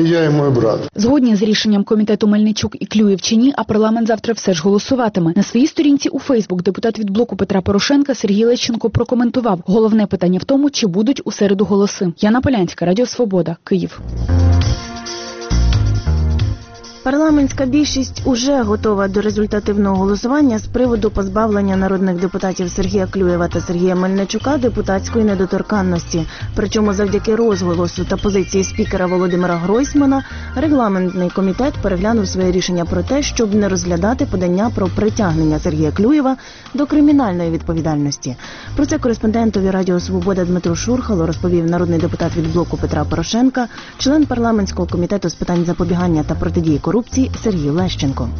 мой брат. Згодні з рішенням комітету Мельничук і Клюєв чи ні, а парламент завтра все ж голосуватиме. На своїй сторінці у Фейсбук депутат від блоку Петра Порошенка Сергій Лещенко прокоментував: головне питання в тому, чи будуть у середу голоси. Яна Полянська, Радіо Свобода, Київ. Парламентська більшість уже готова до результативного голосування з приводу позбавлення народних депутатів Сергія Клюєва та Сергія Мельничука депутатської недоторканності. Причому завдяки розголосу та позиції спікера Володимира Гройсмана регламентний комітет переглянув своє рішення про те, щоб не розглядати подання про притягнення Сергія Клюєва до кримінальної відповідальності. Про це кореспондентові Радіо Свобода Дмитру Шурхалу розповів народний депутат від блоку Петра Порошенка, член парламентського комітету з питань запобігання та протидії корупції Сергій Лещенко.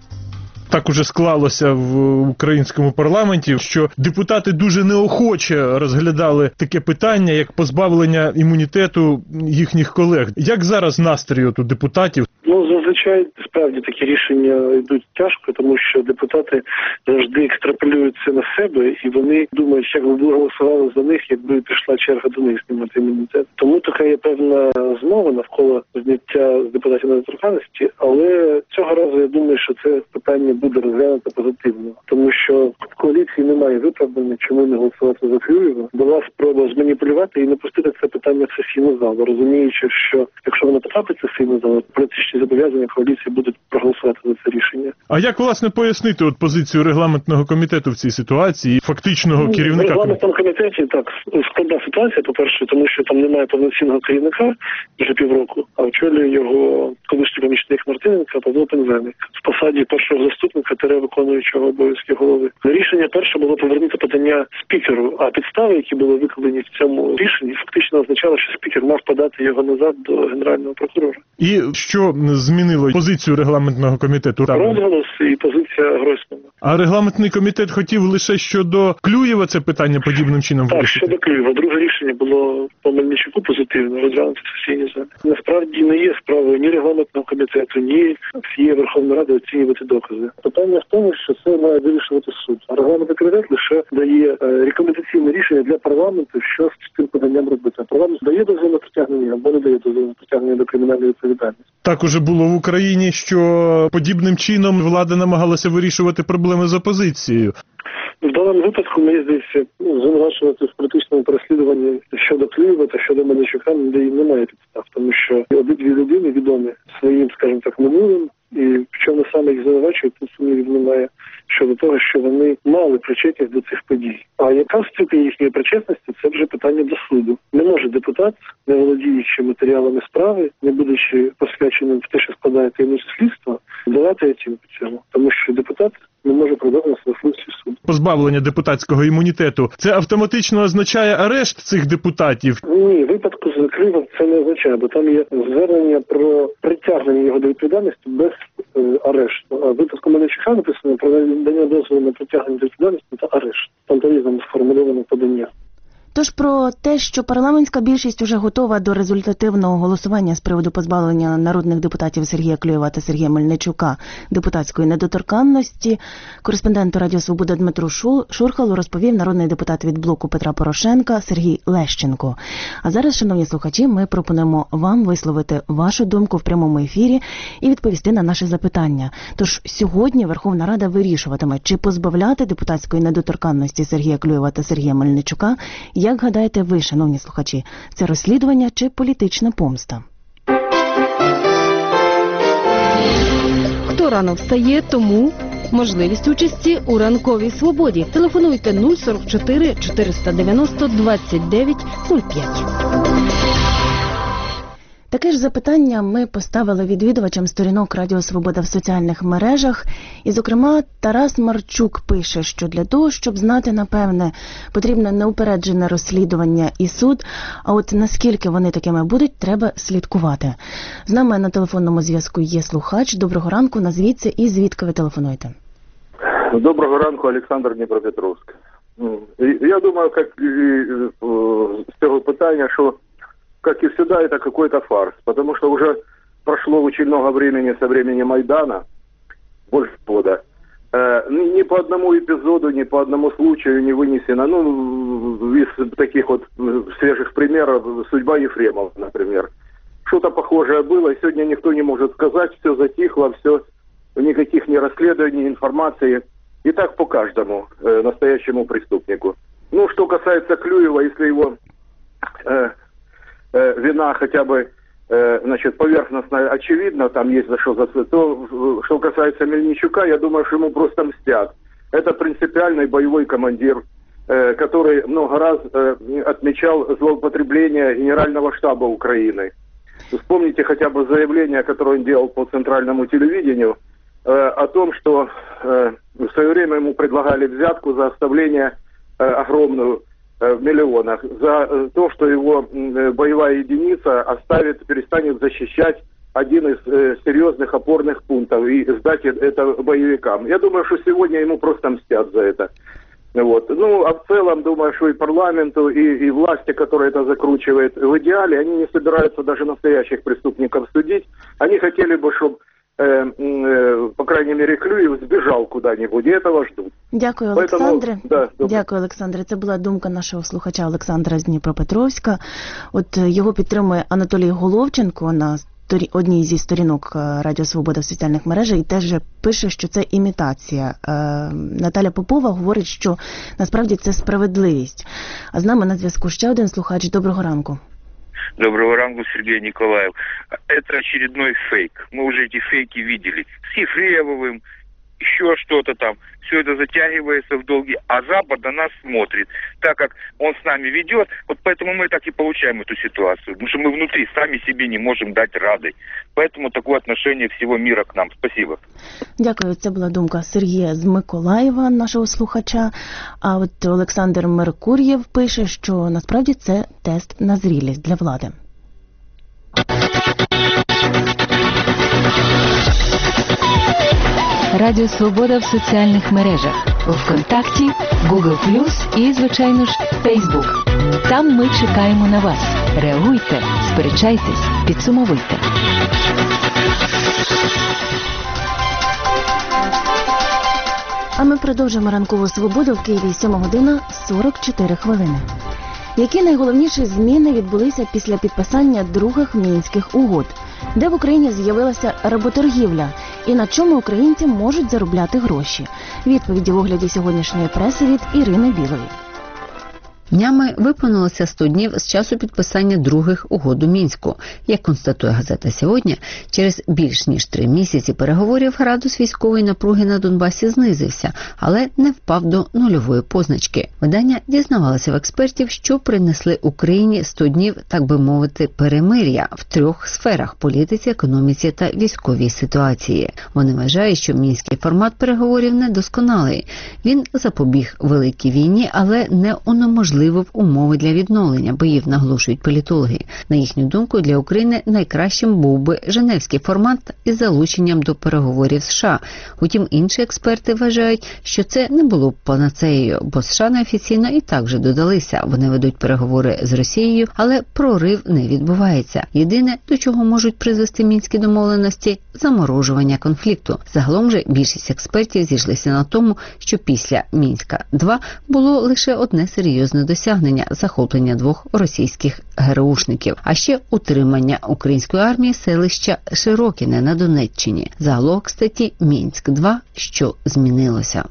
Так уже склалося в українському парламенті, що депутати дуже неохоче розглядали таке питання, як позбавлення імунітету їхніх колег. Як зараз настрій от у депутатів? Ну, зазвичай, справді, такі рішення йдуть тяжко, тому що депутати завжди екстраполюються на себе, і вони думають, як би голосували за них, якби прийшла черга до них знімати імунітет. Тому така є певна змова навколо зняття з депутатів недоторканності, але цього разу я думаю, що це питання буде розглянуто позитивно, тому що в коаліції немає виправдання, чому не голосувати за Клюєва. Була спроба зманіпулювати і не пустити це питання в сесійну залу, розуміючи, що якщо воно потрапить в сесійну залу, політичні зобов'язання коаліції будуть проголосувати за це рішення. А як, власне, пояснити от позицію регламентного комітету в цій ситуації, фактичного ну, керівника? В регламентному комітеті, так, складна ситуація, по-перше, тому що там немає повноцінного керівника вже півроку, а очолює його колишній помічник Мартиненка Павло Пензеник в посаді першого заступника тере виконуючого обов'язки голови. Рішення перше було повернути подання спікеру, а підстави, які були викладені в цьому рішенні, фактично означало, що спікер мав подати його назад до генерального прокурора. І що змінило позицію регламентного комітету? Розголос і позиція Гройсмана. А регламентний комітет хотів лише щодо Клюєва це питання подібним чином так, вирішити? Так, щодо Клюєва. Друге рішення було по Мельничуку позитивно, розглянути в сесійній залі. Насправді не є справою ні регламентного комітету, ні всієї Верховної Ради оцінювати докази. Питання в тому, що це має вирішувати суд. А регламентний комітет лише дає е, рекомендаційне рішення для парламенту, що з цим поданням робити. Парламент дає дозвіл на притягнення або не дає дозвіл на притягнення до кримінальної відповідальності. Так уже було в Україні, що подібним чином влада намагалася вирішувати проблеми з опозицією. В даному випадку, мені здається, ну, звинувачувати в політичному переслідуванні щодо Клюєва та щодо Мельничука немає підстав, тому що обидві людини відомі своїм, скажімо так, минулим, і в чому саме їх звинувачують, тут сумнівів немає щодо того, що вони мали причетність до цих подій. А яка ступінь їхньої причетності, це вже питання до суду. Не може депутат, не володіючи матеріалами справи, не будучи посвяченим в те, що складає таємницю слідства, давати оцінку цьому, тому що депутат не може продовжувати свою функцію суду. Позбавлення депутатського імунітету – це автоматично означає арешт цих депутатів? Ні, в випадку з Клюєвом це не означає, бо там є звернення про притягнення його до відповідальності без е, арешту. А в випадку Мельничука написано про надання дозволу на притягнення до відповідальності та арешт. Там по-різному сформульовано подання. Тож про те, що парламентська більшість уже готова до результативного голосування з приводу позбавлення народних депутатів Сергія Клюєва та Сергія Мельничука депутатської недоторканності, кореспонденту Радіо Свобода Дмитру Шурхалу розповів народний депутат від блоку Петра Порошенка Сергій Лещенко. А зараз, шановні слухачі, ми пропонуємо вам висловити вашу думку в прямому ефірі і відповісти на наші запитання. Тож сьогодні Верховна Рада вирішуватиме, чи позбавляти депутатської недоторканності Сергія Клюєва та Сергія Мельничука. Як гадаєте ви, шановні слухачі, це розслідування чи політична помста? Хто рано встає, тому можливість участі у ранковій свободі. Телефонуйте нуль сорок чотири чотириста дев'яносто двадцять дев'ять нуль п'ять. Таке ж запитання ми поставили відвідувачам сторінок Радіо Свобода в соціальних мережах. І, зокрема, Тарас Марчук пише, що для того, щоб знати, напевне, потрібно неупереджене розслідування і суд, а от наскільки вони такими будуть, треба слідкувати. З нами на телефонному зв'язку є слухач. Доброго ранку, назвіться і звідки ви телефонуєте? Доброго ранку, Олександр, Дніпропетровськ. Я думаю, як з цього питання, що как и всегда, это какой-то фарс, потому что уже прошло очень много времени со времени Майдана, больше года. Э, ни по одному эпизоду, ни по одному случаю не вынесено, ну, из таких вот свежих примеров, судьба Ефремова, например. что-то похожее было, и сегодня никто не может сказать, все затихло, все, никаких ни расследований, ни информации. И так по каждому э, настоящему преступнику. Ну, что касается Клюева, если его э, э, вина хотя бы э, значит, поверхностно очевидна, там есть за что за то, что касается Мельничука, я думаю, что ему просто мстят. Это принципиальный боевой командир, э, который много раз э, отмечал злоупотребление Генерального штаба Украины. Вспомните хотя бы заявление, которое он делал по центральному телевидению, э, о том, что э, в свое время ему предлагали взятку за оставление э, огромную э, в миллионах, за э, то, что его э, боевая единица оставит, перестанет защищать один из э, серьезных опорных пунктов и сдать это боевикам. Я думаю, что сегодня ему просто мстят за это. Вот. Ну, а в целом, думаю, что и парламенту, и, и власти, которые это закручивают, в идеале они не собираются даже настоящих преступников судить. Они хотели бы, чтобы, э, э, по крайней мере, Клюев сбежал куда-нибудь, и этого ждут. Дякую, Поэтому, Олександре. да, Дякую, Олександре. Це була думка нашого слухача Олександра з Дніпропетровська. От е, його підтримує Анатолій Головченко на сторі- одній зі сторінок е, Радіо Свобода в соціальних мережах і теж пише, що це імітація. Е, Наталя Попова говорить, що насправді це справедливість. А з нами на зв'язку ще один слухач. Доброго ранку. Доброго ранку, Сергей Николаев. Это очередной фейк. Мы уже эти фейки видели. С Ефремовым, еще что-то там. Все это затягивается в долги, а Запад на нас смотрит. Так как он с нами ведет, вот поэтому мы так и получаем эту ситуацию. Потому что мы внутри сами себе не можем дать рады. Поэтому такое отношение всего мира к нам. Спасибо. Дякую. Це була думка Сергія з Миколаєва, нашого слухача. А от Олександр Меркур'єв пише, що насправді це тест на зрілість для влади. Радіо Свобода в соціальних мережах. ВКонтакті, Google+, і, звичайно ж, Facebook. Там ми чекаємо на вас. Реагуйте, сперечайтесь, підсумовуйте. А ми продовжимо ранкову свободу в Києві сьома година сорок чотири хвилини. Які найголовніші зміни відбулися після підписання других Мінських угод? Де в Україні з'явилася работоргівля? І на чому українці можуть заробляти гроші? Відповіді в огляді сьогоднішньої преси від Ірини Білої. Днями виповнилося сто днів з часу підписання других угод у Мінську. Як констатує газета «Сьогодні», через більш ніж три місяці переговорів градус військової напруги на Донбасі знизився, але не впав до нульової позначки. Видання дізнавалося в експертів, що принесли Україні сто днів, так би мовити, перемир'я в трьох сферах – політиці, економіці та військовій ситуації. Вони вважають, що мінський формат переговорів недосконалий. Він запобіг великій війні, але не унеможливив умови для відновлення боїв, наголошують політологи. На їхню думку, для України найкращим був би женевський формат із залученням до переговорів США. Утім, інші експерти вважають, що це не було б панацеєю, бо США неофіційно і так вже додалися. Вони ведуть переговори з Росією, але прорив не відбувається. Єдине, до чого можуть призвести мінські домовленості – заморожування конфлікту. Загалом же більшість експертів зійшлися на тому, що після Мінська-два було лише одне серйозне досягнення – захоплення двох російських ГРУшників, а ще утримання української армії селища Широкіне на Донеччині. Загалом, кстати, Мінськ-два, що змінилося.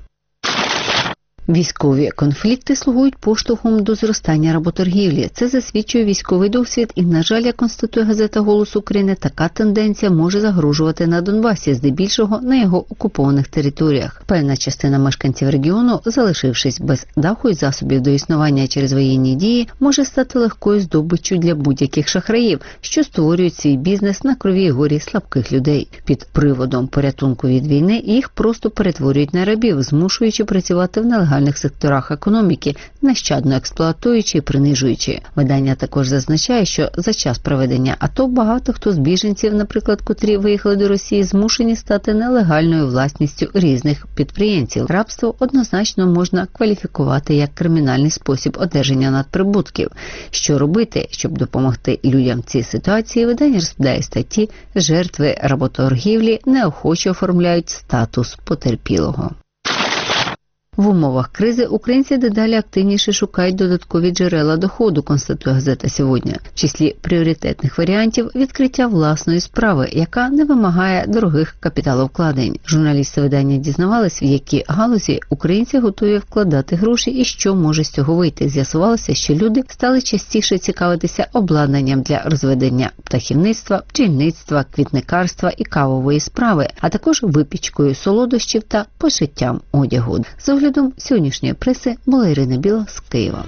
Військові конфлікти слугують поштовхом до зростання работоргівлі. Це засвідчує військовий досвід і, на жаль, як констатує газета «Голос України», така тенденція може загрожувати на Донбасі, здебільшого на його окупованих територіях. Певна частина мешканців регіону, залишившись без даху і засобів до існування через воєнні дії, може стати легкою здобиччю для будь-яких шахраїв, що створюють свій бізнес на крові і горі слабких людей. Під приводом порятунку від війни їх просто перетворюють на рабів, змушуючи працювати в нелегальній секторах економіки, нещадно експлуатуючи і принижуючи. Видання також зазначає, що за час проведення АТО багато хто з біженців, наприклад, котрі виїхали до Росії, змушені стати нелегальною власністю різних підприємців. Рабство однозначно можна кваліфікувати як кримінальний спосіб одержання надприбутків. Що робити, щоб допомогти людям в цій ситуації, видання розповідає статті «Жертви работоргівлі неохоче оформляють статус потерпілого». В умовах кризи українці дедалі активніше шукають додаткові джерела доходу, констатує газета «Сьогодні». В числі пріоритетних варіантів – відкриття власної справи, яка не вимагає дорогих капіталовкладень. Журналісти видання дізнавались, в які галузі українці готові вкладати гроші і що може з цього вийти. З'ясувалося, що люди стали частіше цікавитися обладнанням для розведення птахівництва, бджільництва, квітникарства і кавової справи, а також випічкою солодощів та пошиттям одягу. З оглядом сьогоднішньої преси була Ірина Біла з Києва.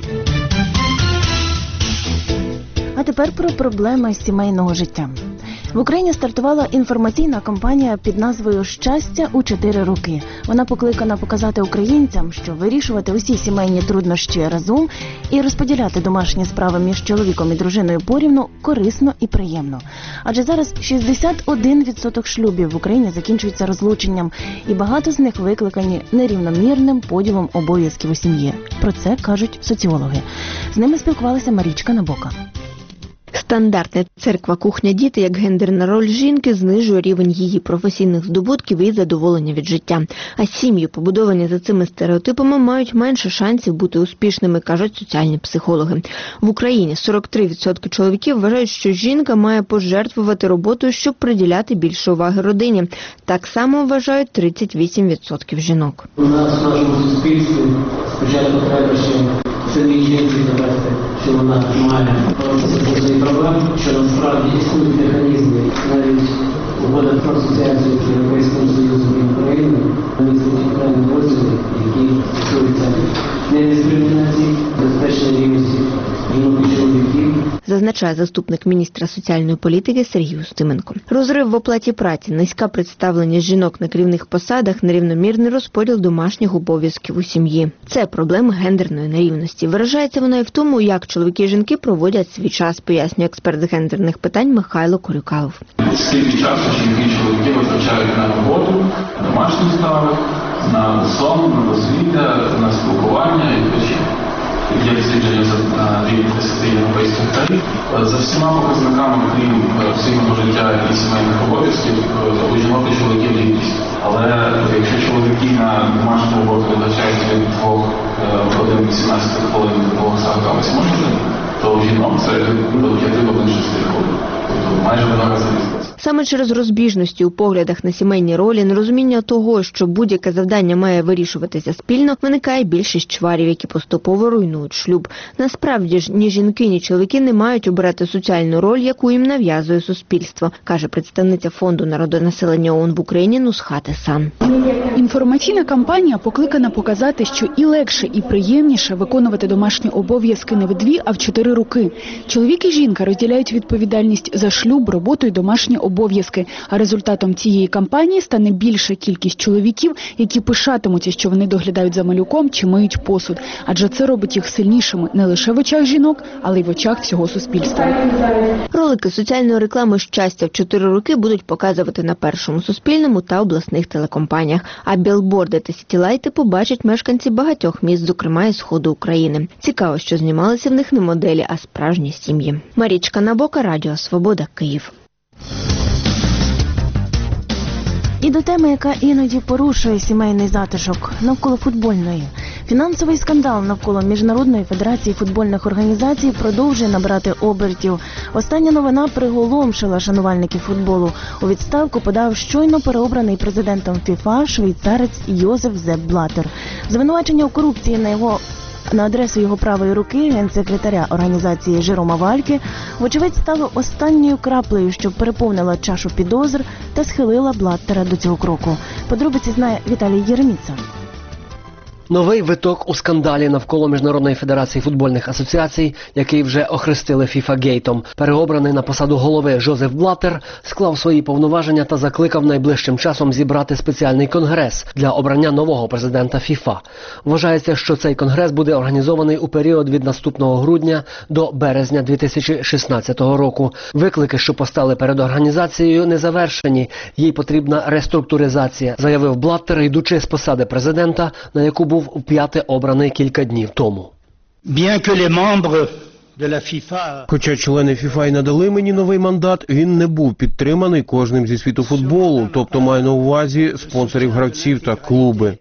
А тепер про проблеми сімейного життя. В Україні стартувала інформаційна кампанія під назвою «Щастя у чотири роки». Вона покликана показати українцям, що вирішувати усі сімейні труднощі разом і розподіляти домашні справи між чоловіком і дружиною порівну корисно і приємно. Адже зараз шістдесят один відсоток шлюбів в Україні закінчуються розлученням, і багато з них викликані нерівномірним поділом обов'язків у сім'ї. Про це кажуть соціологи. З ними спілкувалася Марічка Набока. Стандартне церква-кухня-діти як гендерна роль жінки знижує рівень її професійних здобутків і задоволення від життя. А сім'ї, побудовані за цими стереотипами, мають менше шансів бути успішними, кажуть соціальні психологи. В Україні сорок три відсотки чоловіків вважають, що жінка має пожертвувати роботою, щоб приділяти більше уваги родині. Так само вважають тридцять вісім відсотків жінок. У нас в нашому суспільстві спочатку треба ще самій жінці довести, що вона має боротися з своїх проблем, що насправді існують механізми, навіть угода про асоціацію з Європейським Союзом і Україною, містить окремі розділи, які стосуються недискримінації, безпечної рівності жінок і чоловіків. Зазначає заступник міністра соціальної політики Сергій Устименко. Розрив в оплаті праці, низька представленість жінок на керівних посадах, нерівномірний розподіл домашніх обов'язків у сім'ї. Це проблема гендерної нерівності. Виражається вона і в тому, як чоловіки і жінки проводять свій час, пояснює експерт з гендерних питань Михайло Корюкалов. Скільки часу жінки і чоловіки витрачають на роботу, на домашні справи, на сон, на дозвілля, на спілкування і тощо. Є дослідження на рівні десяти європейських країн. За всіма показниками, крім цивільного життя і сімейних обов'язків, у жінок і чоловіків рівність. Але якщо чоловіки на домашню роботу витрачають від двох годин вісімнадцять хвилин до двох сорок восьми годин, то у жінок це від п'яти годин шести хвилин. Тобто майже в два рази різниця. Саме через розбіжності у поглядах на сімейні ролі, нерозуміння того, що будь-яке завдання має вирішуватися спільно, виникає більшість чварів, які поступово руйнують шлюб. Насправді ж ні жінки, ні чоловіки не мають обирати соціальну роль, яку їм нав'язує суспільство, каже представниця Фонду народонаселення ООН в Україні Нусхат Асан. Інформаційна кампанія покликана показати, що і легше, і приємніше виконувати домашні обов'язки не в дві, а в чотири роки. Чоловік і жінка розділяють відповідальність за шлюб, роботу і домашні обов'язки. А результатом цієї кампанії стане більша кількість чоловіків, які пишатимуться, що вони доглядають за малюком чи миють посуд. Адже це робить їх сильнішими не лише в очах жінок, але й в очах всього суспільства. Ролики соціальної реклами «Щастя в чотири роки» будуть показувати на Першому, Суспільному та обласних телекомпаніях. А білборди та сітілайти побачать мешканці багатьох міст, зокрема і Сходу України. Цікаво, що знімалися в них не моделі, а справжні сім'ї. Марічка Набока, Радіо Свобода, Київ. І до теми, яка іноді порушує сімейний затишок – навколо футбольної. Фінансовий скандал навколо Міжнародної федерації футбольних організацій продовжує набирати обертів. Остання новина приголомшила шанувальників футболу. У відставку подав щойно переобраний президентом ФІФА швейцарець Йозеф Зеп Блаттер. Звинувачення у корупції на його на адресу його правої руки, генсекретаря організації Жерома Вальке, вочевидь стало останньою краплею, що переповнила чашу підозр та схилила Блаттера до цього кроку. Подробиці знає Віталій Єреміца. Новий виток у скандалі навколо Міжнародної федерації футбольних асоціацій, який вже охрестили фіфа-гейтом. Переобраний на посаду голови Жозеф Блаттер склав свої повноваження та закликав найближчим часом зібрати спеціальний конгрес для обрання нового президента ФІФА. Вважається, що цей конгрес буде організований у період від наступного грудня до березня дві тисячі шістнадцятого року. Виклики, що постали перед організацією, не завершені. Їй потрібна реструктуризація, заявив Блаттер, йдучи з посади президента, на яку був вп'яте обраний кілька днів тому. Bien que les membres Хоча члени ФІФА й надали мені новий мандат, він не був підтриманий кожним зі світу футболу, тобто маю на увазі спонсорів гравців та клуби.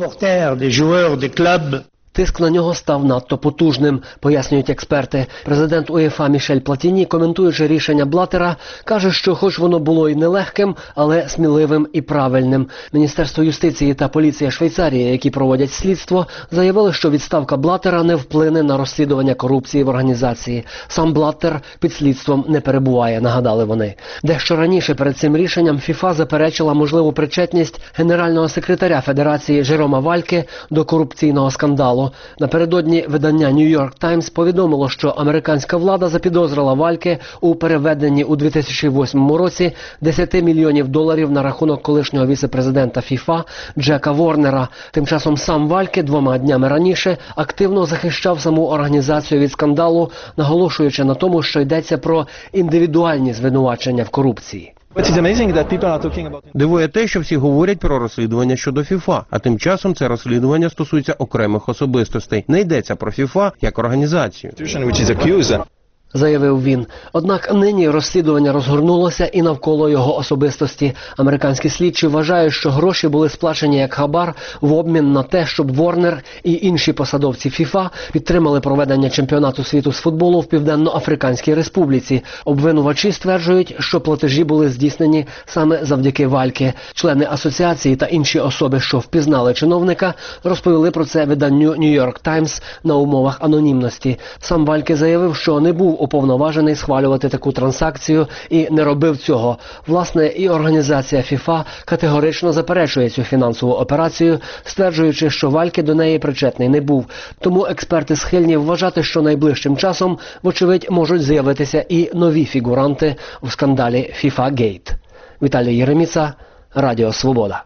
Тиск на нього став надто потужним, пояснюють експерти. Президент УЄФА Мішель Платіні, коментуючи рішення Блатера, каже, що хоч воно було й нелегким, але сміливим і правильним. Міністерство юстиції та поліція Швейцарії, які проводять слідство, заявили, що відставка Блатера не вплине на розслідування корупції в організації. Сам Блаттер під слідством не перебуває, нагадали вони. Дещо раніше перед цим рішенням ФІФА заперечила можливу причетність генерального секретаря Федерації Жерома Вальке до корупційного скандалу. Напередодні видання New York Times повідомило, що американська влада запідозрила Вальке у переведенні у дві тисячі восьмому році десять мільйонів доларів на рахунок колишнього віце-президента ФІФА Джека Ворнера. Тим часом сам Вальке двома днями раніше активно захищав саму організацію від скандалу, наголошуючи на тому, що йдеться про індивідуальні звинувачення в корупції. Дивує те, що всі говорять про розслідування щодо ФІФА, а тим часом це розслідування стосується окремих особистостей. Не йдеться про ФІФА як організацію. Заявив він. Однак нині розслідування розгорнулося і навколо його особистості. Американські слідчі вважають, що гроші були сплачені як хабар в обмін на те, щоб Ворнер і інші посадовці ФІФА підтримали проведення чемпіонату світу з футболу в Південно-Африканській Республіці. Обвинувачі стверджують, що платежі були здійснені саме завдяки Вальке. Члени асоціації та інші особи, що впізнали чиновника, розповіли про це виданню New York Times на умовах анонімності. Сам Вальке заявив, що не був уповноважений схвалювати таку транзакцію і не робив цього. Власне, і організація ФІФА категорично заперечує цю фінансову операцію, стверджуючи, що Вальке до неї причетний не був. Тому експерти схильні вважати, що найближчим часом, вочевидь, можуть з'явитися і нові фігуранти в скандалі FIFA-Gate. Віталій Єреміца, Радіо Свобода.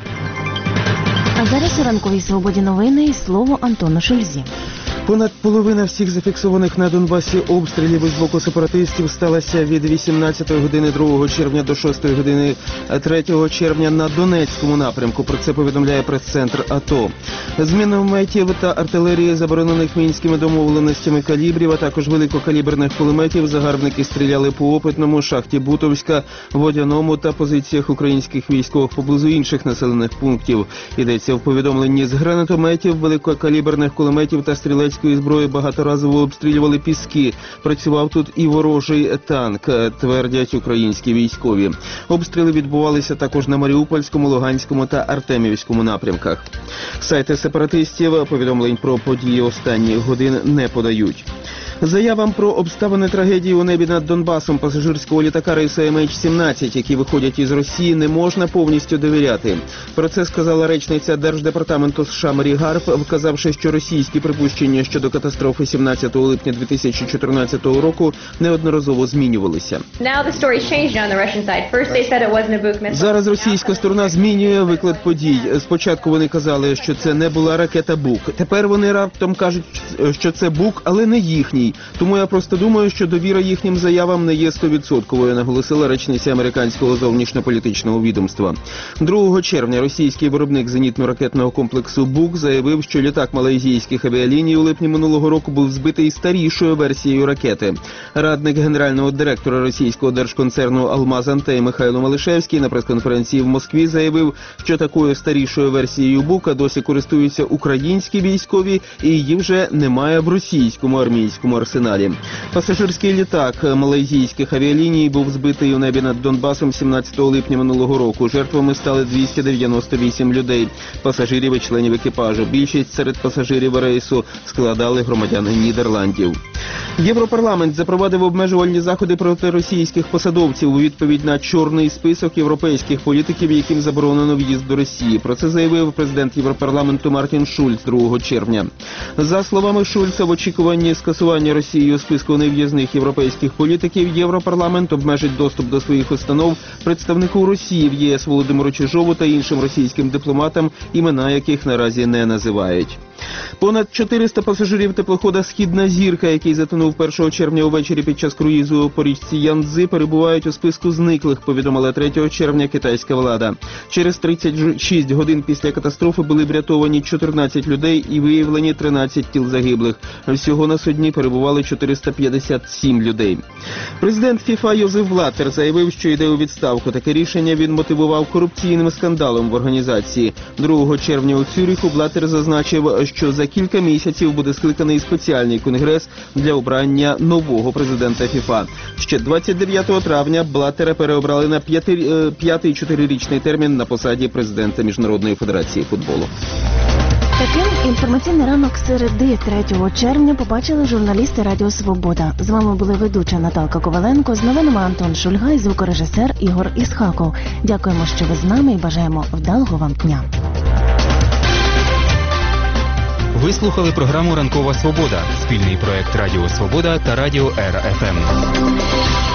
А зараз у ранковій свободі новини і слово Антону Шульзі. Понад половина всіх зафіксованих на Донбасі обстрілів із боку сепаратистів сталася від вісімнадцятої години другого червня до шостої години третього червня на Донецькому напрямку. Про це повідомляє прес-центр АТО. З мінометів та артилерії, заборонених мінськими домовленостями калібрів, а також великокаліберних кулеметів, загарбники стріляли по Опитному, шахті Бутовська, Водяному та позиціях українських військових поблизу інших населених пунктів. Йдеться в повідомленні: з гранатометів, великокаліберних кулеметів та стрілецьких зброї багаторазово обстрілювали Піски. Працював тут і ворожий танк, твердять українські військові. Обстріли відбувалися також на Маріупольському, Луганському та Артемівському напрямках. Сайти сепаратистів повідомлень про події останніх годин не подають. Заявам про обставини трагедії у небі над Донбасом пасажирського літака рейсу ем ейч сімнадцять, які виходять із Росії, не можна повністю довіряти. Про це сказала речниця Держдепартаменту США Марі Гарф, вказавши, що російські припущення щодо катастрофи сімнадцятого липня дві тисячі чотирнадцятого року неодноразово змінювалися. Зараз російська сторона змінює виклад подій. Спочатку вони казали, що це не була ракета Бук. Тепер вони раптом кажуть, що це Бук, але не їхній. Тому я просто думаю, що довіра їхнім заявам не є стовідсотковою, наголосила речниця американського зовнішньополітичного відомства. другого червня російський виробник зенітно-ракетного комплексу Бук заявив, що літак малайзійських авіаліній у липні минулого року був збитий старішою версією ракети. Радник генерального директора російського держконцерну «Алмаз-Антей» Михайло Малишевський на прес-конференції в Москві заявив, що такою старішою версією Бука досі користуються українські військові і її вже немає в російському армійському арсеналі. Пасажирський літак малайзійських авіаліній був збитий у небі над Донбасом сімнадцятого липня минулого року. Жертвами стали двісті дев'яносто вісім людей, пасажирів і членів екіпажу. Більшість серед пасажирів рейсу складали громадяни Нідерландів. Європарламент запровадив обмежувальні заходи проти російських посадовців у відповідь на чорний список європейських політиків, яким заборонено в'їзд до Росії. Про це заявив президент Європарламенту Мартін Шульц другого червня. За словами Шульца, в очікуванні скасування Росією списку нев'їзних європейських політиків, Європарламент обмежить доступ до своїх установ представнику Росії в ЄС Володимиру Чижову та іншим російським дипломатам, імена яких наразі не називають. Понад чотириста пасажирів теплохода «Східна зірка», який затонув першого червня увечері під час круїзу по річці Янцзи, перебувають у списку зниклих, повідомила третього червня китайська влада. Через тридцять шість годин після катастрофи були врятовані чотирнадцять людей і виявлені тринадцять тіл загиблих. Всього на судні перебували чотириста п'ятдесят сім людей. Президент ФІФА Йозеф Блаттер заявив, що йде у відставку. Таке рішення він мотивував корупційним скандалом в організації. другого червня у Цюріху Блаттер зазначив, що за кілька місяців буде скликаний спеціальний конгрес для обрання нового президента ФІФА. Ще двадцять дев'ятого травня Блаттера переобрали на п'ятий чотирирічний термін на посаді президента Міжнародної федерації футболу. Таким інформаційний ранок середи третього червня побачили журналісти Радіо Свобода. З вами були ведуча Наталка Коваленко, з новинами Антон Шульга і звукорежисер Ігор Ісхаков. Дякуємо, що ви з нами і бажаємо вдалого вам дня. Ви слухали програму «Ранкова Свобода» – спільний проект Радіо Свобода та Радіо Ера еф ем.